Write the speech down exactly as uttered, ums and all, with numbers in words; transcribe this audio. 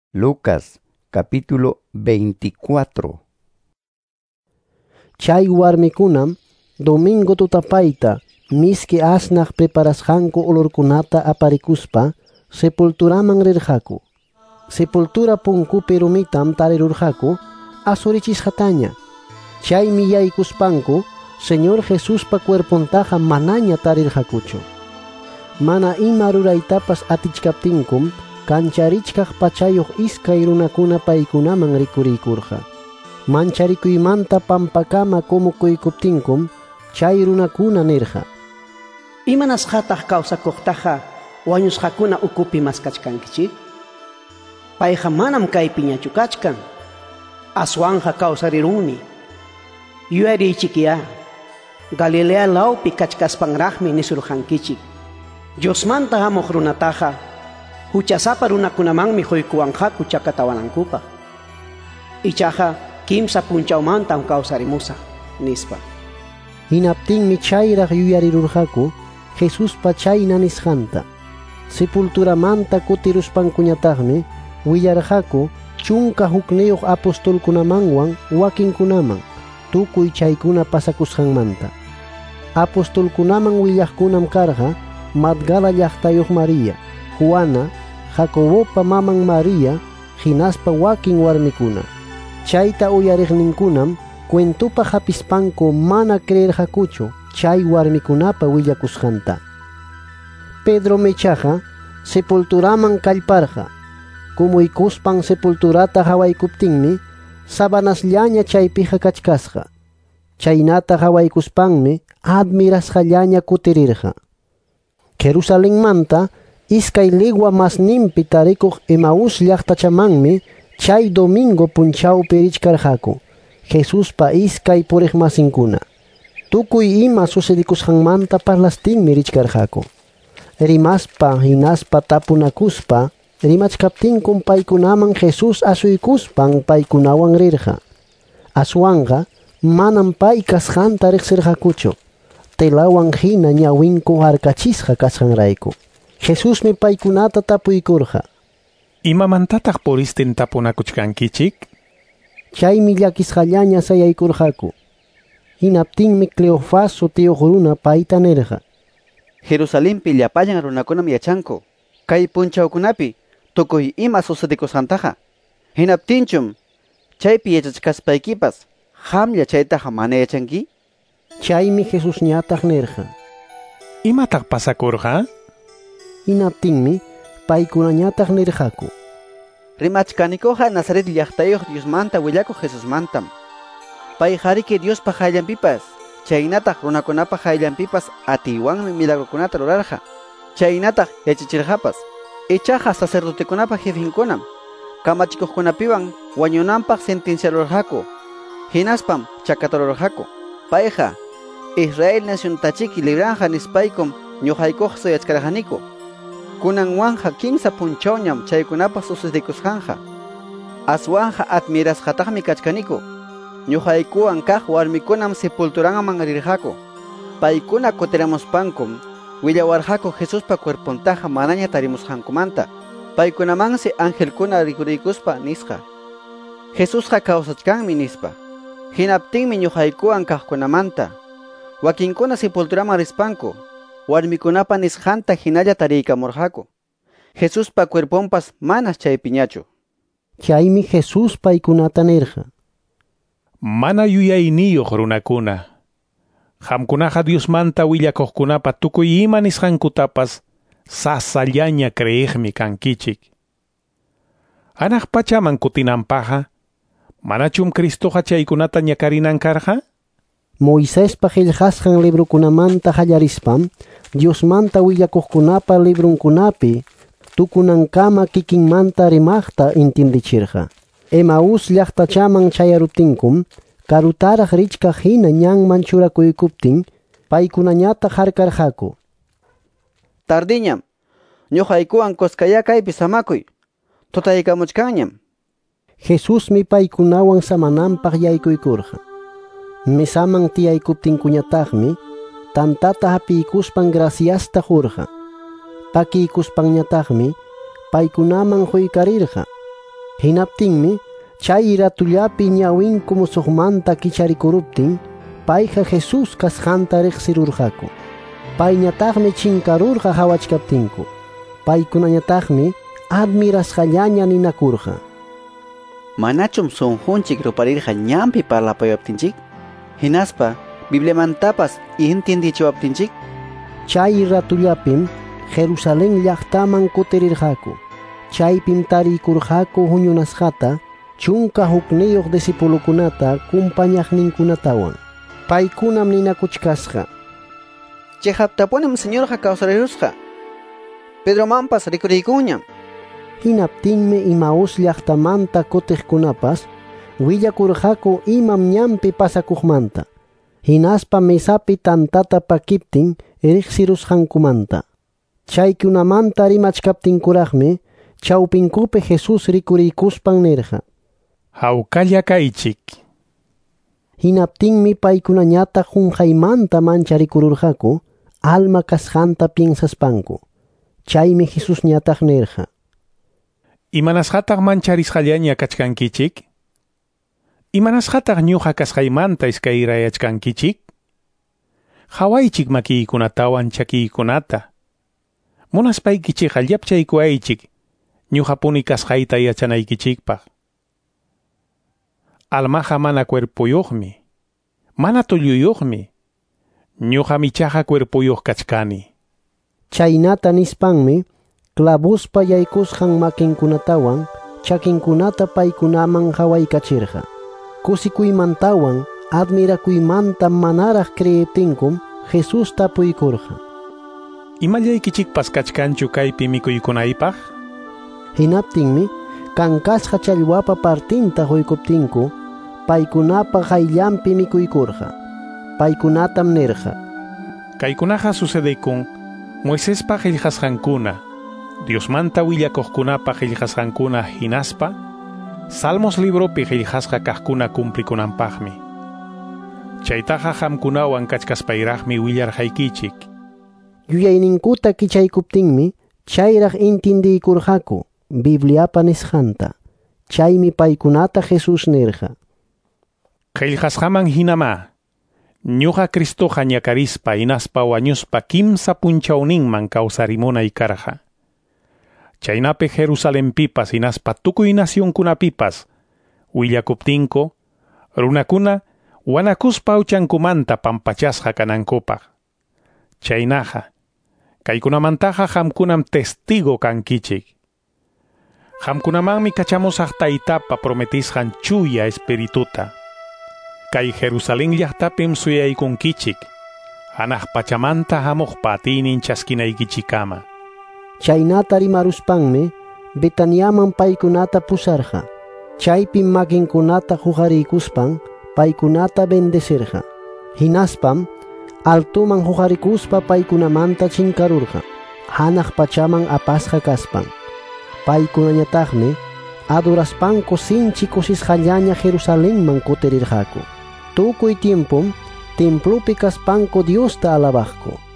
Lucas, capítulo veinticuatro. Chay warmikunam domingo tutapayta miski asnaq preparasqanku olorkunata aparikuspa sepulturaman rirqaku. Sepultura punkupi rumitam tarirurqaku asurichisqataña. Chaymi yaykuspanku Señor Jesuspa cuerpuntaqa manaña tarirqakuchu. Mana ima ruraytapas atichkaptinkum kancharichkaq pachayuq iskay runakuna paykunaman rikuriykurqa. Mancharikuymanta pampakama kumukuykuptinkum chay runakuna nirqa: ¿Imanasqataq kawsakuqtaqa wañusqakuna ukupi maskachkankichik? Payqa manam kaypi ñachu kachkan. Aswanja kawsarirunmi. Yuyariychikya, Galilea lawpi kachkaspanraqmi nisurqankichik. Diosmanta hamuq runataqa huchasapa runakunamanmi quykuwanqaku chakatawanankupa. Ichaqa kimsa punchawmantam kawsarimusa nispa. Hinaptinmi chayraq yuyarirurqaku Jesuspa chayna nisqanta. Sepulturamanta kutiruspankuñataqmi willarqaku chunka hukniyuq apostolkunamanwan wakinkunaman tukuy chaykuna pasakusqanmanta. Apostolkunaman willaqkunam karqa Magdala llaqtayuq María, Juana, Jacobopa maman María, hinaspa wakin warmikuna. Chayta uyariqninkunam cuentupa hapispanku mana creerqakuchu chay warmikunapa willakusqanta. Pedro mechaqa sepulturaman kallparqa. Kumuykuspan sepulturata hawaykuptinmi sabanasllaña chaypiqa kachkasqa. Chaynata hawaykuspanmi admirasqallaña kutirirqa. Jerusalenmanta iskay ligwa masninpi tarikuq Emaús llaqtachamanmi chay domingo punchawpi richkarqaku Jesuspa iskay puriqmasinkuna. Tukuy ima sucedikusqanmanta parlastinmi richkarqaku. Rimaspa hinaspa tapunakuspa rimachkaptinkum paykunaman Jesus asuykuspan paykunawan rirqa. Aswanqa manam pay kasqanta riqsirqakuchu. Telawan hina ñawinku harkachisqa kasqanrayku. Jesusmi paykunata tapuykurqa: ¿Imamantataq puristin tapunakuchkankichik? Chaymi llakisqallaña sayaykurqaku. Hinaptinmi Cleofas sutiyuq runa payta nirqa: Jerusalenpi llapallan runakunam yachanku kay punchawkunapi tukuy ima sucedikusqantaqa. Hinaptinchum chaypi yachachkaspaykipas hamlla chaytaqa mana yachanki? Chaymi Jesus ñataq nirqa: ¿Imataq pasakurqa? Hinaptinmi paykunañataq nirqaku: Rimachkanikuqa Nazaret llaqtayuq Diosmanta willakuq Jesusmantam. Pay qariki Diospa qayllanpipas, chaynataq runakunapa qayllanpipas atiywanmi milagrukunata rurarqa. Chaynataq yachachirqapas. Ichaqa sacerdotekunapa jefinkunam kamachikuqkunapiwan wañunanpaq sentenciarurqaku. Hinaspam chakatarurqaku. Payqa Israel naciontachiki libranqa nispaykum ñuqaykuqsa yachkarqaniku. Kunanwanqa kimsa punchawñam chaykunapa sucedikusqanqa. Aswanja admirasqataqmi kachkaniku. Ñuqaykuwan kaq warmikunam sepulturanman rirqaku. Paykuna kutiramuspankum willawarqaku Jesuspa cuerpuntaqa manaña tarimusqankumanta. Paykunamansi angelkuna rikuriykuspa nisqa: Jesusqa kawsachkanmi nispa. Hinaptinmi ñuqaykuwan kaqkunamanta wakinkuna sepulturaman rispanku. Warmikunapa nisqanta hinalla tariykamurqaku. Jesuspa cuerpunpas manas chaypiñachu. Chaymi Jesus paykunata nirqa: Mana yuyayniyuq runakuna. Qamkunaqa Diosmanta willakuqkunapa tukuy ima nisqankutapas sasallaña creyiqmi kankichik. Anaq pachaman kutinanpaqa manachum Cristoqa chaykunata ñakarinan karqa? Moisespa qillqasqan librukunamanta qallarispam Diosmanta willakuqkunapa librunkunapi tukunankama kikinmanta rimaqta intindichirqa. Emaús llaqtachaman chayarutinkum karutaraq richkaq hina ñanman churakuykuptin paykunañata harkarqaku: Tardiñam ñuqaykuwan kuskaya kaypi samakuy. Tutaykamuchkanñam. Jesusmi paykunawan samananpaq yaykuykurqa. Mesaman tiyaykuptinkuñataqmi tantata hapiykuspan graciasta hurqa. Pakiykuspanñataqmi paykunaman quykarirqa. Hinaptinmi chay ratullapi ñawinku musuqmanta kicharicuruptin payqa Jesus kasqanta riqsirurqaku. Payñataqmi chinkarurqa hawachkaptinku. Paykunañataqmi admirasqallaña ninakurqa: Manachum sunqunchik ruparirqa ñampi parlapayaptinchik? Hinaspa Bibliamantapas intindichiwaptinchik? Chay ratullapim Jerusalén llaqtaman kutirirqaku. Chaypim tarikurqaku huñunasqata chunka hukniyuq disipulukunata kumpañaqninkunatawan. Paykunam ninakuchkasqa: Chay haptapunim señorqa kawsarirusqa. Pedromanpas rikuriykuñam. Hinaptinmi Imaus llaqtamanta kutiqkunapas willakurqaku imam ñampi pasakuqmanta. Hinaspa mesapi tantata pakiptin riqsirusqankumanta. Chaykunamanta rimachkaptinkuraqmi chawpinkupi Jesus rikuriykuspan nirqa: Hawkalla kaychik. Hinaptinmi paykunañataq qunqaymanta mancharikururqaku alma kasqanta piensaspanku. Chaymi Jesus ñataq nirqa: Imanasqataq mancharisqallaña kachkankichik? Imanasqataq ñuqa kasqaymanta iskayrayachkankichik? Hawaychik makiykunatawan chakiykunata. Munaspaykichikqa llapchaykuaychik ñuqapuni kasqayta yachanaykichikpaq. Almaqa mana cuerpuyuqmi, mana tulluyuqmi. Ñuqa michaqa cuerpuyuq kachkani. Chaynata nispanmi clavuspa yaykusqan makinkunatawan chakinkunata paykunaman hawaykachirqa. Kusikuymantawan admirakuymanta manaraq creeptinkum Jesus tapuykurqa: Imallaykichikpas kachkanchu kaypi mikuykunaypaq? Hinaptinmi kankasqa challwapa partinta huykuptinku paykunapa qayllanpi mikuykurqa. Paykunatam nirqa: Kaykunaqa sucedikun Moisespa qillqasqankuna, Diosmanta willakuqkunapa qillqasqankuna hinaspa, Salmos libropi qillqasqa kaqkuna cumplikunanpaqmi. Chaytaqa qamkunawan kachkaspayraqmi willarqaykichik. Yuyayninkuta kichaykuptinmi chayraq intindiykurqaku Bibliapa nisqanta. Chaymi paykunata Jesus nirqa: Qillqasqaman hinama, ñuqa Cristoqa ñakarispa hinaspa wañuspa kimsa punchawninman kawsarimunay karqa. Chaynapi Jerusalempipas hinaspa tukuy nacionkunapipas willakuptinku runakuna wanakuspa uchankumanta pampachasqa kanankupaq. Chaynaqa kaykunamantaqa qamkunam testigo kankichik. Qamkunamanmi kachamusaq Taytapa prometisqan chuya espirituta. Kay Jerusalén llaqtapim suyaykunkichik, hanaq pachamanta hamuqpa atiynin chaskinaykichikama. Chaynata rimaruspanmi Betaniaman paykunata pusarqa. Chaypim makinkunata huqariykuspan paykunata bendecirqa. Hinaspam altuman huqarikuspa paykunamanta chinkarurqa. Hanaq pachaman apasqa kaspan. Paykunañataqmi aduraspanku sinchi kusisqallaña Jerusalénman kutirirqaku. Tukuy tiempum templopi kaspanku Diosta alabaqku.